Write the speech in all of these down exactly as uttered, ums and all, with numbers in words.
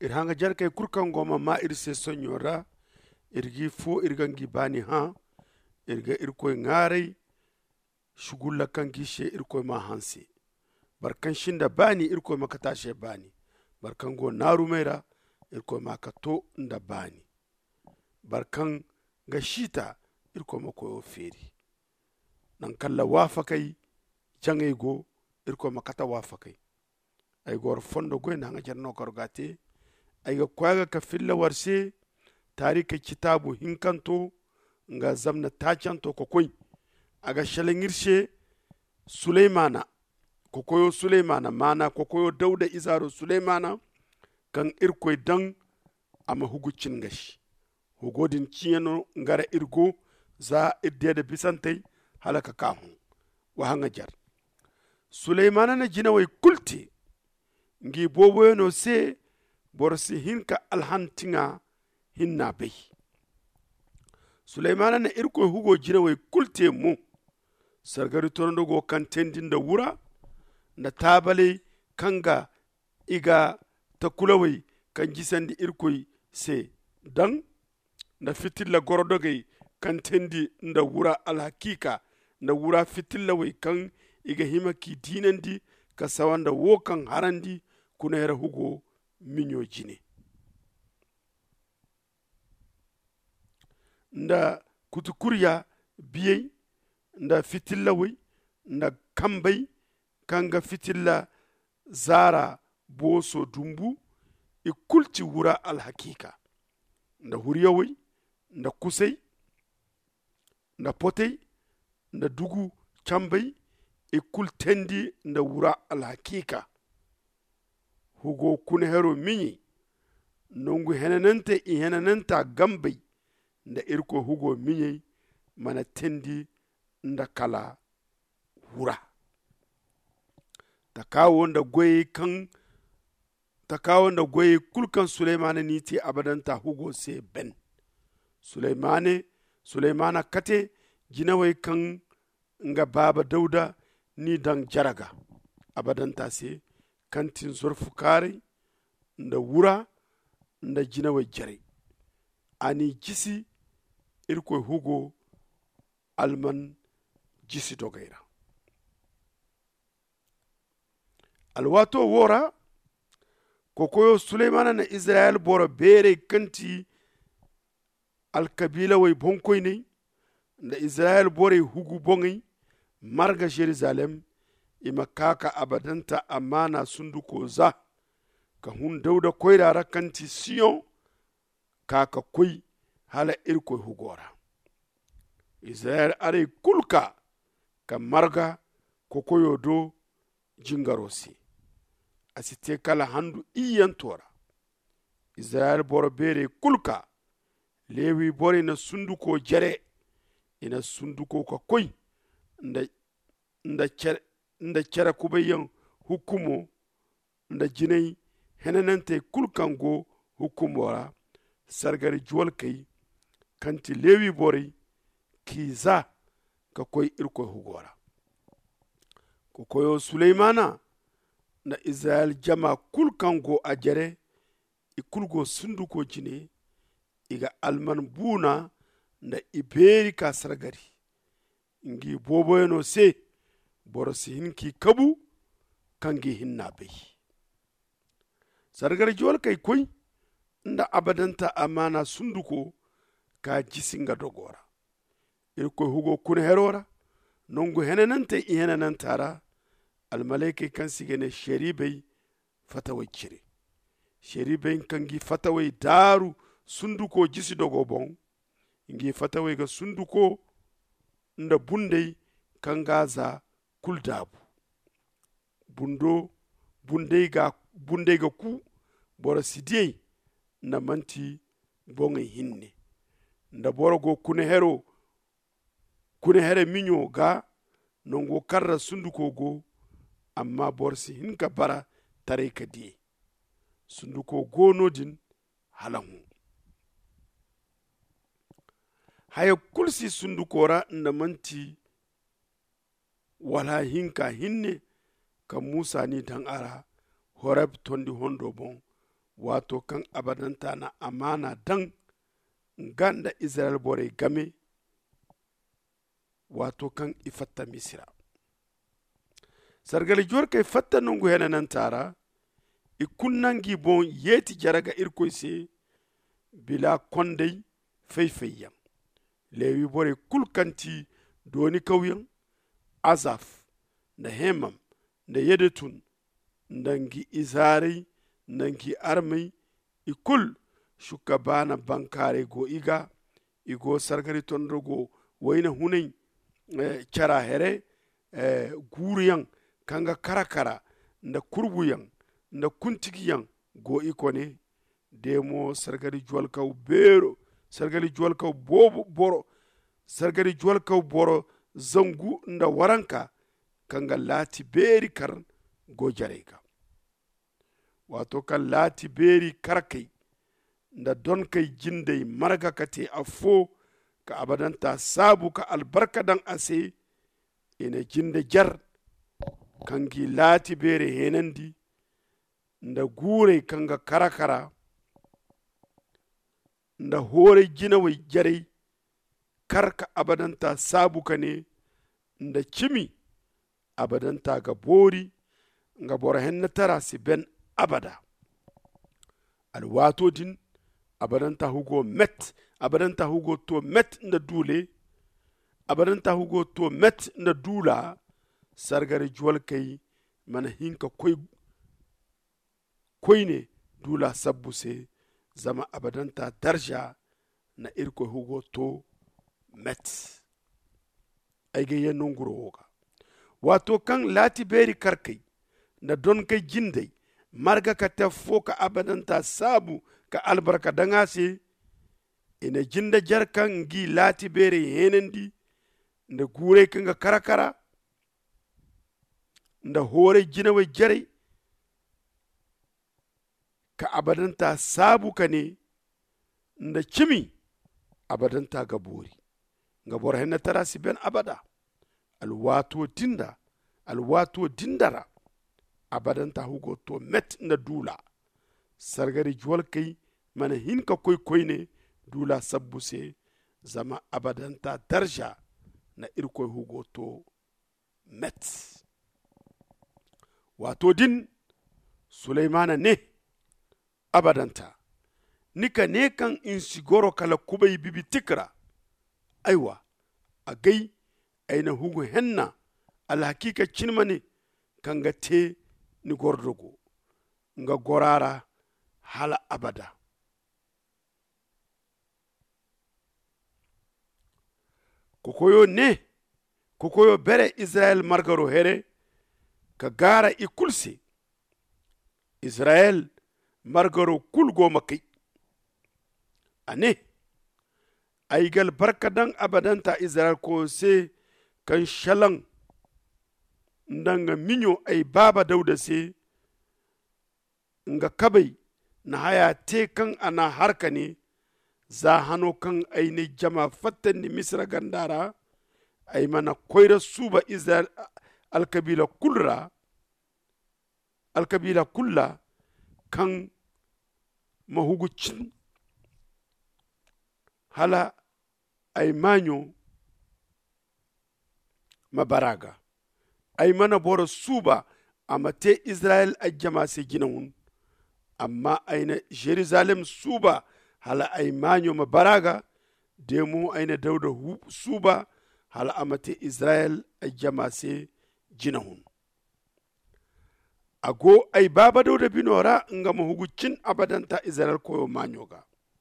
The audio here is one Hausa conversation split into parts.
irhanga jar kai kurkan goma ma irse sonyora irgi fo irgangi bani ha irga irkoy ngare shugulla kan gishe irkoy ma hansi barkan shinda bani irkoy makatashe bani barkan go naru mera irkoy makato nda bani barkan ga shita irkoy makoyo feri nan kalla wafakai jangay go irkoy makata wafakai ay gor fondo go na ngajar no korgate ay ga kwaga ka filla warse tarika kitabu hinkanto nga zamna tachanto kokoy aga shalengirshe Sulaimana kokoyo Sulaimana mana kokoyo Dauda izaro Sulaimana kan irkoy dan ama hugu cingashi hugodin ciyano ngara irgo za idde da bisantay halaka kahun wa hanga jar Sulaimana na jina way kulti ngi bobo no se borsi hinka alhantinga hinna bay Sulaimana na irko hugo jina way kulte mu sargari torondo go kan tendinda wura na tabale kanga iga ta kulawai kan jisandi irkoy se dan na fitilla gorodogay kan tendi nda wura alhakika na wura fitilla way kan iga himaki dinandi ka sawanda wo kan harandi kuna yara hugo minyo jine nda kutukuriya biyey nda fitilla way nda kambay kanga fitilla zara boso dumbu i kulti wura alhakika nda huriya way nda kusay nda potey nda dugu chambay i kultendi nda wura alhakika hugo kuna hero minyi nongu henanente i henanenta gambay nda irko hugo minyi mana tendi nda kala wura takawo nda goyi kan takawo nda goyi kulkan Sulaimana niti abadanta hugo se ben Sulaimane Sulaimana kate jinawai kan nga baba Dauda ni dan jaraga abadanta se kantin zorfu kare nda wura nda jinawai jare ani jisi irko hugo alman jisi dogaira alwato wora kokoyo Sulaimana na Israel boro bere kanti alkabila way bonkoy ne da Israel bore hugu bongi marga Jerusalem ima kaka abadanta amana sunduko za ka hun Dauda koyrara kanti Sion kaka koy hala irkoy hugora Israel are kulka ka marga kokoyo do jingarosi asite kala handu iyan tora Israel boro bere kulka lewi bore na sunduko jare ina sunduko ka koy nda nda cer nda cera kubayan hukumo nda jinay henanante kulkango hukumora sargari juwal kai kanti lewi bore kiza ka koy irko hugora ko koyo Sulaimana na Israel jama kulkango ajere ikulgo sunduko jine iga alman buna na iberi ka sargari ngi boboyeno se borosi hinki kabu kangi hinna bay sargari jol kay koy nda abadanta amana sunduko ka jisinga dogora irko hugo kun herora nongu henanante i henanantara almalaike kan sigene sheribey fataway cire sheribey kangi fataway daru sunduko jisi dogo bon ngi fataway ga sunduko nda bundey kangaza kuldabu bundo bundey ga bundey ga ku bora sidiyey na manti bonge hinne nda borogo kune hero kune here minyo ga nongo karra sunduko go amma borsi hinka bara tare ka diye sunduko gono din halangu haya kulsi sundukora nda manti wala hinka hinne ka Musa ni dan ara horab tondi hondo bon wato kan abadanta na amana dan ganda Israel bore game wato kan ifatta misira sargali jor kai fatta nungu hena nan tara ikunnangi bon yeti jaraga irkoise bila kondai faifayyan lewi bore kulkanti doni kauyen azaf da hemam da yedetun ndangi izari ndangi armai ikul shuka bana bankare go iga igo sargari tondo go waina hunai eh, cara here eh, guriyan kanga karakara nda kurbuyan nda kuntigiyan go ikone demo sargari jwalkaw bero sargari jwalkaw bobo boro sargari jwalkaw boro zangu nda waranka kanga lati beri kar go jareka wato kan lati beri karkai nda don kai jindai marga kate afo ka abadanta sabu ka albarka dan ase ina jinde jar kangi lati bere henandi nda gure kanga karakara nda hore jina wai jare karka abadanta sabu ka ne nda cimi abadanta ga bori nga bora henna tara si ben abada alwato din abadanta hugo met abadanta hugo to met nda dule abadanta hugo to met nda dula sargari juwal kai mana hinka koy koy ne dula sabbuse zama abadanta darja na irko hugo to met aige yen nunguro woga wato kan lati beri karkai na don kai jindai marga ka tafo ka abadanta sabu ka albarka dangase ina jinda jarkan gi lati bere henendi nda gure kanga karakara nda hore jinawe jare ka abadanta sabu ka ne nda cimi abadanta gabori gabor henna tarasi ben abada alwato dinda alwato dindara abadanta hugo to met na dula sargari juwal kai mana hinka koy koy ne dula sabbuse zama abadanta darja na irkoy hugo to met wato din sulaimana ne abadanta nika ne kan in sigoro kala kubai bibi tikra aiwa a gai aina hugo henna alhakika cinmane kanga te ni gordogo nga gorara hala abada kokoyo ne kokoyo bere Israel margaro here ka gara ikulse Israel margaro kulgo makai ane aigal barkadan abadanta Israel ko se kan shalan ndanga minyo ay baba dauda se nga kabai na haya te kan ana harka ne za hano kan ay ne jama fatan ni misra gandara ay mana koyra suba Israel alkabila kulra alkabila kulla kan mahugucin hala ay manyo mabaraga ay mana boro suba amate Israel ajama se ginawun amma aina Jerusalem suba hala ay manyo mabaraga demo aina dauda suba hala amate Israel ajama se ginawun ago ay baba dauda binora nga mahugucin abadanta Israel koyo manyoga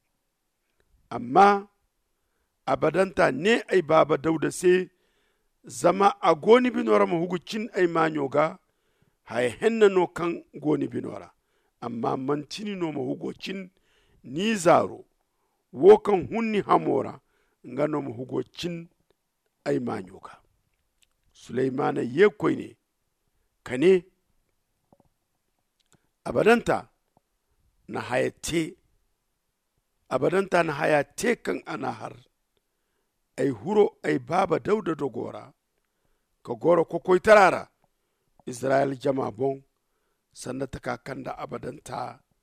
amma abadanta ne ay baba dauda se zama a goni binora ma hugucin ay manyoga hay henna no kan goni binora amma mantini no ma hugocin ni zaro wo kan hunni hamora nga no ma hugocin ay manyoga Sulaimana ye koyne kane abadanta na hayate abadanta na hayate kan ana har ay huro ay baba dauda dogora ka goro ko koy tarara Israel jama bon sanda taka kanda abadanta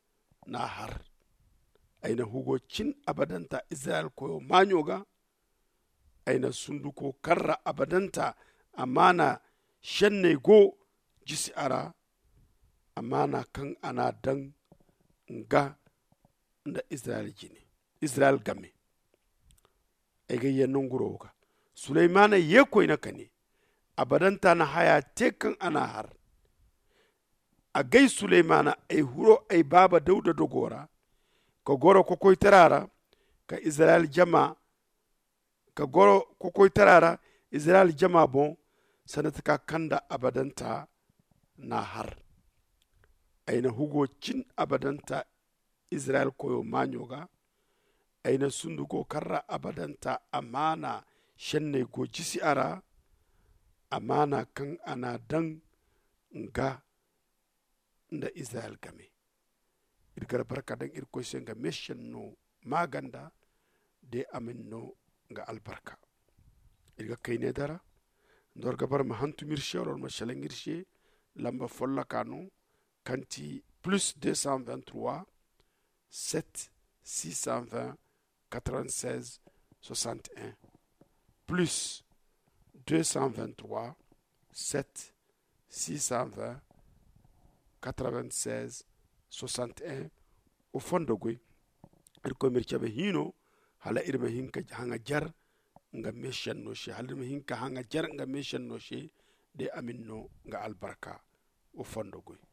na har aina hugo cin abadanta israel koyo manyoga aina sunduko karra abadanta amana shenne go jisi ara amana kan ana dan nga da israel jini israel game aiga yennon guroga sulaimana ye koyna kane abadanta na haya tekan ana har a gai sulaimana ai huro ai baba dauda dogora ka goro kokoy tarara ka israel jama ka goro kokoy tarara israel jama bon sanata ka kanda abadanta na har aina hugo cin abadanta israel koyo manyoga aina sundugo karra abadanta amana shenne go jisi ara amana kan ana dan nga nda israel game irgar barka dan irko senga meshen no maganda de amin no nga albarka irga kayne dara ndor gabar ma hantu mirshe or ma shalengirshe lamba folla kanu kanti plus deux cent vingt-trois sept six cent vingt quatre-vingt-seize soixante et un plus deux cent vingt-trois sept six cent vingt quatre-vingt-seize soixante et un o fondo goy irko mirchabe hino hala irma hinka hanga jar nga meshan no she hala irma hinka hanga jar nga meshan no she de aminno nga albarka o fondo goy